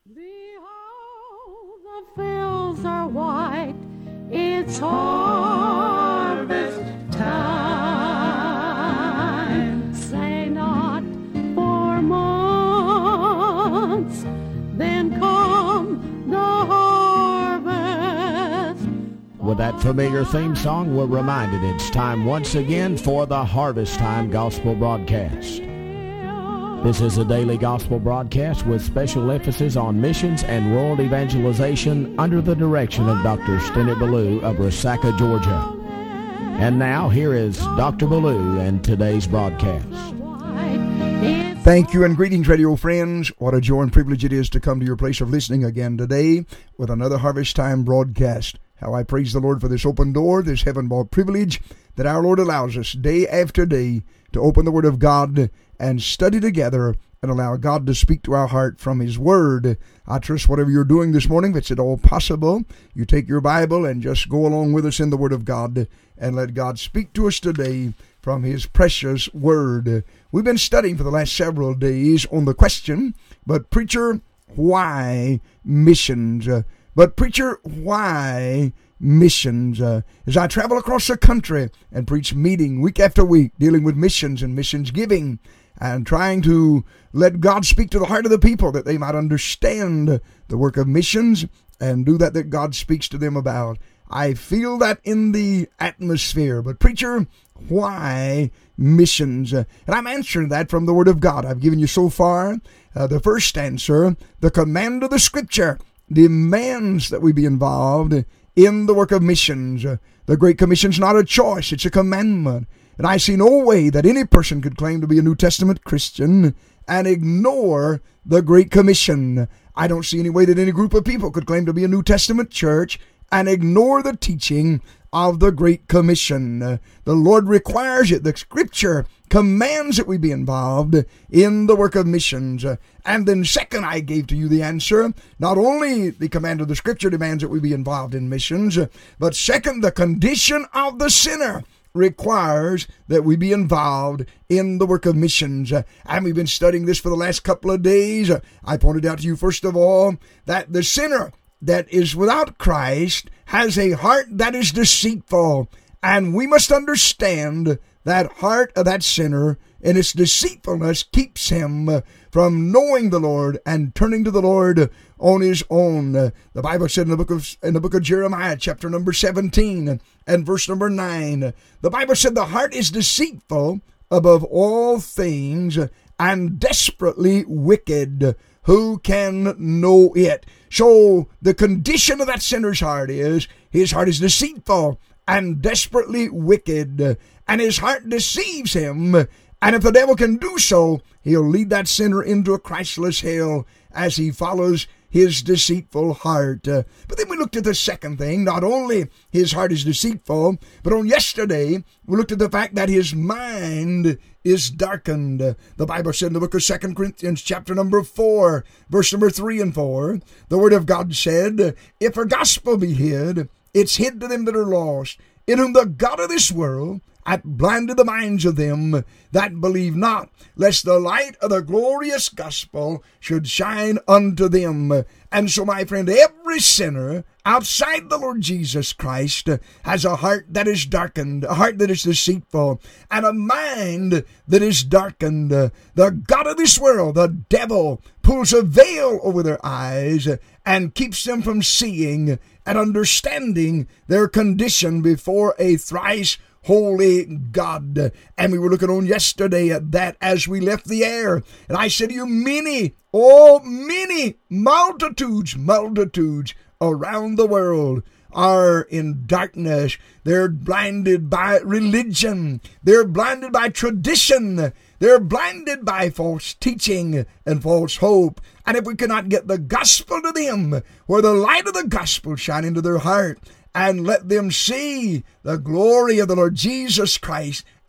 Behold, the fields are white, it's harvest time. Say not for months, then come the harvest. With that familiar theme song, we're reminded it's time once again for the Harvest Time Gospel Broadcast. This is a daily gospel broadcast with special emphasis on missions and world evangelization under the direction of Dr. Stennett Ballou of Resaca, Georgia. And now, here is Dr. Ballou and today's broadcast. Thank you and greetings, radio friends. What a joy and privilege it is to come to your place of listening again today with another Harvest Time broadcast. How I praise the Lord for this open door, this heaven-bought privilege that our Lord allows us day after day to open the Word of God and study together and allow God to speak to our heart from His Word. I trust whatever you're doing this morning, if it's at all possible, you take your Bible and just go along with us in the Word of God and let God speak to us today from His precious Word. We've been studying for the last several days on the question, but preacher, why missions? But preacher, why missions? As I travel across the country and preach meeting week after week, dealing with missions and missions giving, and trying to let God speak to the heart of the people that they might understand the work of missions and do that God speaks to them about. I feel that in the atmosphere. But preacher, why missions? And I'm answering that from the Word of God. I've given you so far the first answer. The command of the Scripture demands that we be involved in the work of missions. The Great Commission's not a choice, it's a commandment. And I see no way that any person could claim to be a New Testament Christian and ignore the Great Commission. I don't see any way that any group of people could claim to be a New Testament church and ignore the teaching of the Great Commission. The Lord requires it. The Scripture commands that we be involved in the work of missions. And then second, I gave to you the answer. Not only the command of the Scripture demands that we be involved in missions, but second, the condition of the sinner requires that we be involved in the work of missions. And we've been studying this for the last couple of days. I pointed out to you, first of all, that the sinner that is without Christ has a heart that is deceitful. And we must understand that heart of that sinner and its deceitfulness keeps him from knowing the Lord and turning to the Lord on his own. The Bible said in the book of Jeremiah, chapter number 17 and verse number 9, the Bible said the heart is deceitful above all things and desperately wicked. Who can know it? So the condition of that sinner's heart is, his heart is deceitful and desperately wicked, and his heart deceives him. And if the devil can do so, he'll lead that sinner into a Christless hell as he follows his deceitful heart. But then we looked at the second thing. Not only his heart is deceitful, but on yesterday we looked at the fact that his mind is darkened. The Bible said in the book of 2 Corinthians chapter number 4, verse number 3 and 4, the Word of God said, if a gospel be hid, it's hid to them that are lost, in whom the God of this world hath blinded the minds of them that believe not, lest the light of the glorious gospel should shine unto them. And so, my friend, every sinner outside the Lord Jesus Christ has a heart that is darkened, a heart that is deceitful, and a mind that is darkened. The God of this world, the devil, pulls a veil over their eyes and keeps them from seeing and understanding their condition before a thrice holy God. And we were looking on yesterday at that as we left the air. And I said to you, many multitudes around the world are in darkness. They're blinded by religion. They're blinded by tradition. They're blinded by false teaching and false hope. And if we cannot get the gospel to them, where the light of the gospel shine into their heart, and let them see the glory of the Lord Jesus Christ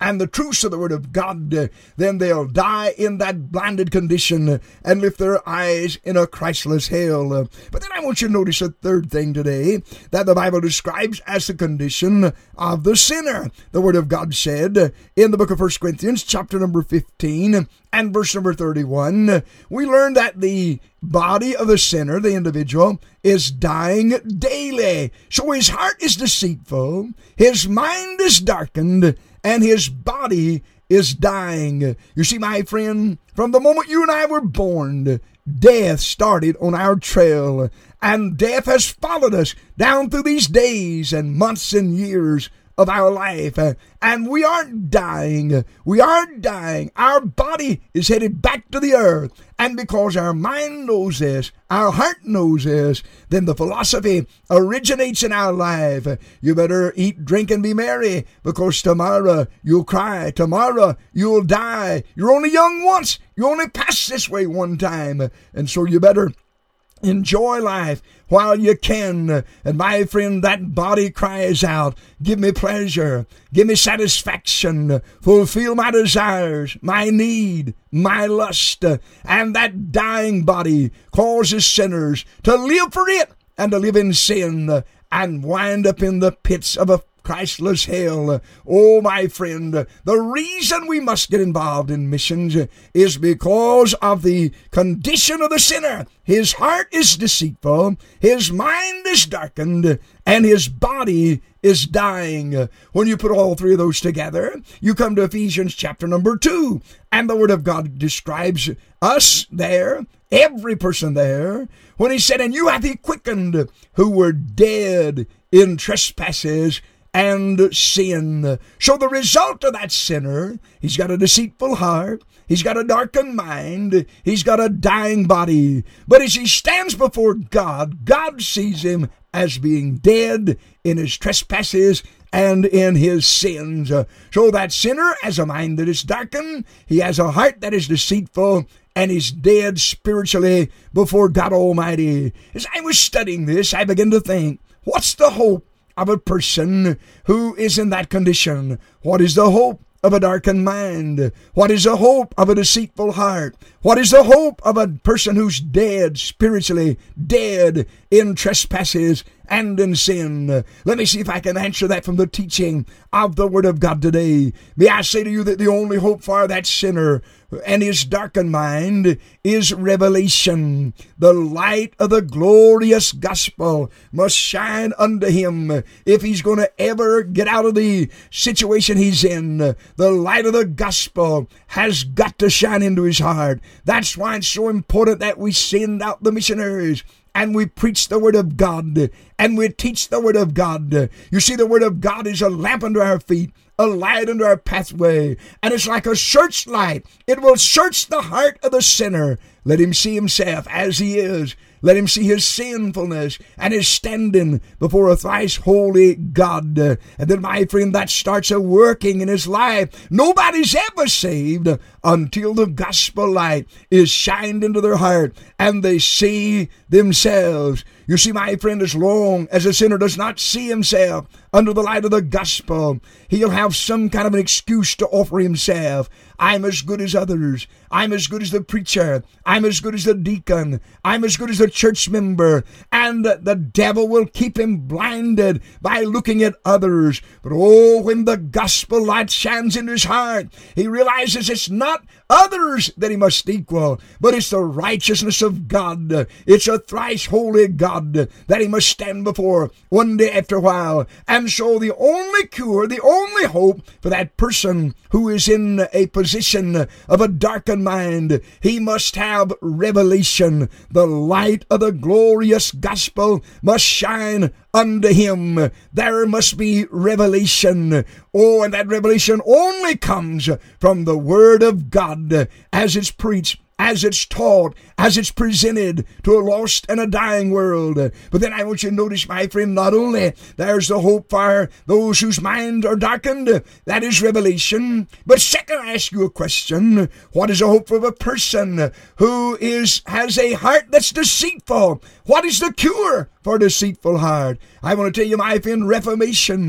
and the truths of the Word of God, then they'll die in that blinded condition and lift their eyes in a Christless hell. But then I want you to notice a third thing today that the Bible describes as the condition of the sinner. The Word of God said in the book of 1 Corinthians chapter number 15 and verse number 31, we learn that the body of the sinner, the individual, is dying daily. So his heart is deceitful, his mind is darkened, and his body is dying. You see, my friend, from the moment you and I were born, death started on our trail, and death has followed us down through these days and months and years of our life, and we aren't dying. We aren't dying. Our body is headed back to the earth, and because our mind knows this, our heart knows this, then the philosophy originates in our life. You better eat, drink, and be merry, because tomorrow you'll cry. Tomorrow you'll die. You're only young once. You only pass this way one time, and so you better enjoy life while you can. And my friend, that body cries out, give me pleasure, give me satisfaction, fulfill my desires, my need, my lust. And that dying body causes sinners to live for it and to live in sin and wind up in the pits of a Christless hell. Oh, my friend, the reason we must get involved in missions is because of the condition of the sinner. His heart is deceitful, his mind is darkened, and his body is dying. When you put all three of those together, you come to Ephesians chapter number 2, and the Word of God describes us there, every person there, when he said, and you hath he quickened who were dead in trespasses and sin. So the result of that sinner, he's got a deceitful heart, he's got a darkened mind, he's got a dying body. But as he stands before God, God sees him as being dead in his trespasses and in his sins. So that sinner has a mind that is darkened, he has a heart that is deceitful, and he's dead spiritually before God Almighty. As I was studying this, I began to think, what's the hope of a person who is in that condition? What is the hope of a darkened mind? What is the hope of a deceitful heart? What is the hope of a person who's dead spiritually, dead in trespasses and in sin? Let me see if I can answer that from the teaching of the Word of God today. May I say to you that the only hope for that sinner and his darkened mind is revelation. The light of the glorious gospel must shine unto him if he's going to ever get out of the situation he's in. The light of the gospel has got to shine into his heart. That's why it's so important that we send out the missionaries and we preach the Word of God and we teach the Word of God. You see, the Word of God is a lamp unto our feet, a light unto our pathway, and it's like a searchlight. It will search the heart of the sinner. Let him see himself as he is. Let him see his sinfulness and his standing before a thrice holy God. And then, my friend, that starts a working in his life. Nobody's ever saved until the gospel light is shined into their heart and they see themselves. You see, my friend, as long as a sinner does not see himself under the light of the gospel, he'll have some kind of an excuse to offer himself. I'm as good as others. I'm as good as the preacher. I'm as good as the deacon. I'm as good as the church member. And the devil will keep him blinded by looking at others. But oh, when the gospel light shines into his heart, he realizes it's not others that he must equal, but it's the righteousness of God. It's a thrice holy God that he must stand before one day after a while. And so the only cure, the only hope for that person who is in a position of a darkened mind, he must have revelation. The light of the glorious gospel must shine unto him. There must be revelation. Oh, and that revelation only comes from the Word of God as it's preached, as it's taught, as it's presented to a lost and a dying world. But then I want you to notice, my friend, not only there's the hope for those whose minds are darkened, that is revelation, but second, I ask you a question. What is the hope of a person who has a heart that's deceitful? What is the cure for a deceitful heart? I want to tell you, my friend, reformation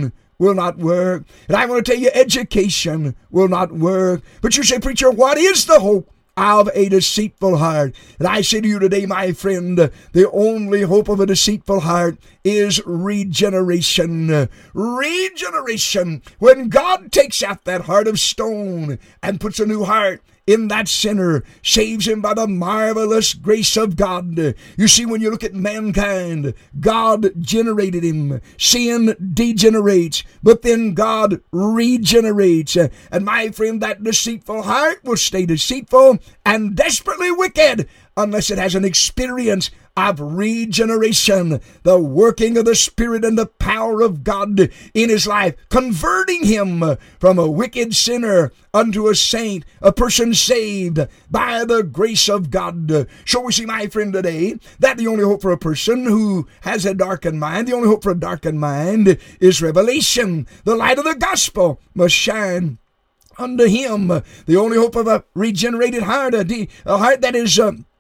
will not work. And I want to tell you, education will not work. But you say, preacher, what is the hope of a deceitful heart? And I say to you today, my friend, the only hope of a deceitful heart is regeneration. Regeneration. When God takes out that heart of stone and puts a new heart in that sinner, saves him by the marvelous grace of God. You see, when you look at mankind, God generated him. Sin degenerates, but then God regenerates. And my friend, that deceitful heart will stay deceitful and desperately wicked unless it has an experience of regeneration, the working of the Spirit and the power of God in his life, converting him from a wicked sinner unto a saint, a person saved by the grace of God. So we see, my friend, today that the only hope for a person who has a darkened mind, the only hope for a darkened mind is revelation. The light of the gospel must shine unto him. The only hope of a regenerated heart, a heart that is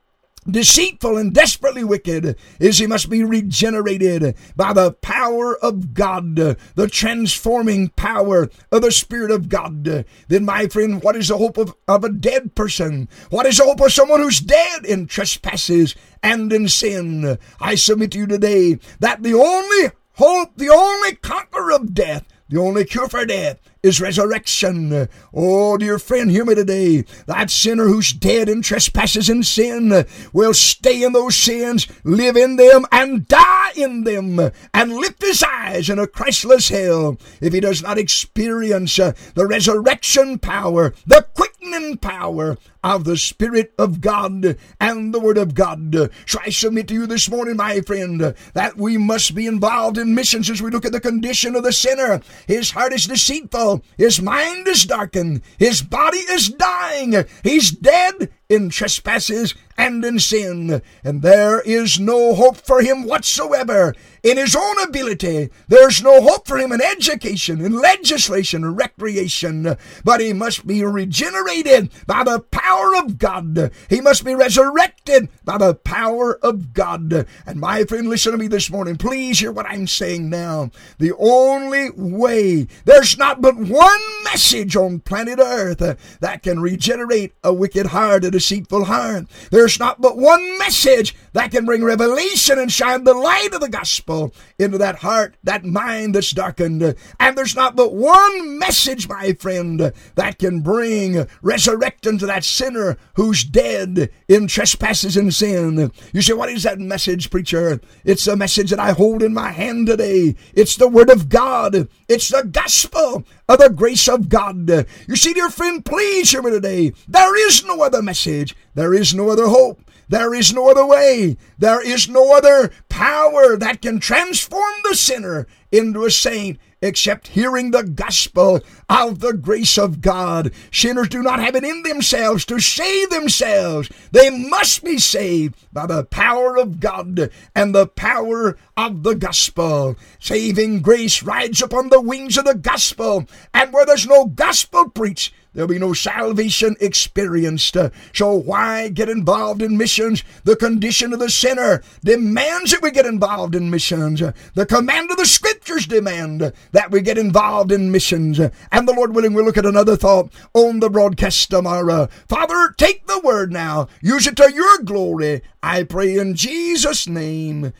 deceitful and desperately wicked, is he must be regenerated by the power of God, the transforming power of the Spirit of God. Then, my friend, what is the hope of a dead person? What is the hope of someone who's dead in trespasses and in sin? I submit to you today that the only hope, the only conqueror of death, the only cure for death is resurrection. Oh, dear friend, hear me today. That sinner who's dead in trespasses and sin will stay in those sins, live in them, and die in them, and lift his eyes in a Christless hell if he does not experience the resurrection power, the quickening power of the Spirit of God and the Word of God. So I submit to you this morning, my friend, that we must be involved in missions as we look at the condition of the sinner. His heart is deceitful. His mind is darkened. His body is dying. He's dead in trespasses and in sin. And there is no hope for him whatsoever in his own ability. There's no hope for him in education, in legislation, or recreation. But he must be regenerated by the power of God. He must be resurrected by the power of God. And my friend, listen to me this morning. Please hear what I'm saying now. The only way, there's not but one message on planet Earth that can regenerate a wicked heart, a deceitful heart. There's not but one message that can bring revelation and shine the light of the gospel into that heart, that mind that's darkened. And there's not but one message, my friend, that can bring resurrection to that sinner who's dead in trespasses and sin. You say, what is that message, preacher? It's the message that I hold in my hand today. It's the Word of God. It's the gospel of the grace of God. You see, dear friend, please hear me today. There is no other message. There is no other hope. There is no other way. There is no other power that can transform the sinner into a saint except hearing the gospel of the grace of God. Sinners do not have it in themselves to save themselves. They must be saved by the power of God and the power of the gospel. Saving grace rides upon the wings of the gospel, and where there's no gospel preached, there'll be no salvation experienced. So why get involved in missions? The condition of the sinner demands that we get involved in missions. The command of the Scriptures demand that we get involved in missions. And the Lord willing, we'll look at another thought on the broadcast tomorrow. Father, take the word now. Use it to your glory. I pray in Jesus' name.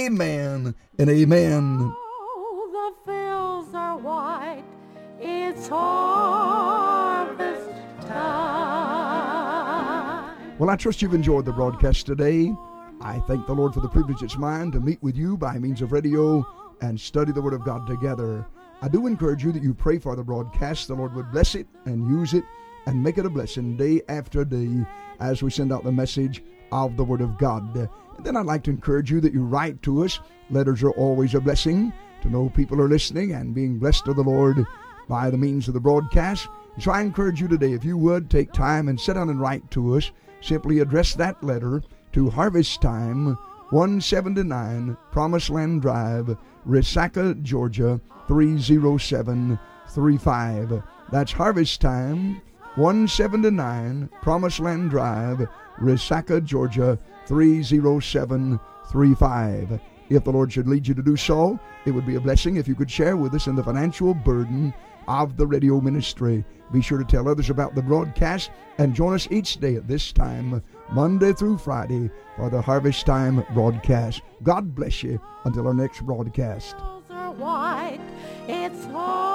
Amen and amen. Oh, the fields are white. It's harvest time. Well, I trust you've enjoyed the broadcast today. I thank the Lord for the privilege it's mine to meet with you by means of radio and study the Word of God together. I do encourage you that you pray for the broadcast. The Lord would bless it and use it and make it a blessing day after day as we send out the message of the Word of God. And then I'd like to encourage you that you write to us. Letters are always a blessing to know people are listening and being blessed of the Lord by the means of the broadcast. So I encourage you today, if you would, take time and sit down and write to us. Simply address that letter to Harvest Time, 179 Promised Land Drive, Resaca, Georgia, 30735. That's Harvest Time, 179 Promised Land Drive, Resaca, Georgia, 30735. If the Lord should lead you to do so, it would be a blessing if you could share with us in the financial burden of the radio ministry. Be sure to tell others about the broadcast and join us each day at this time, Monday through Friday, for the Harvest Time broadcast. God bless you until our next broadcast. Are white. It's hard.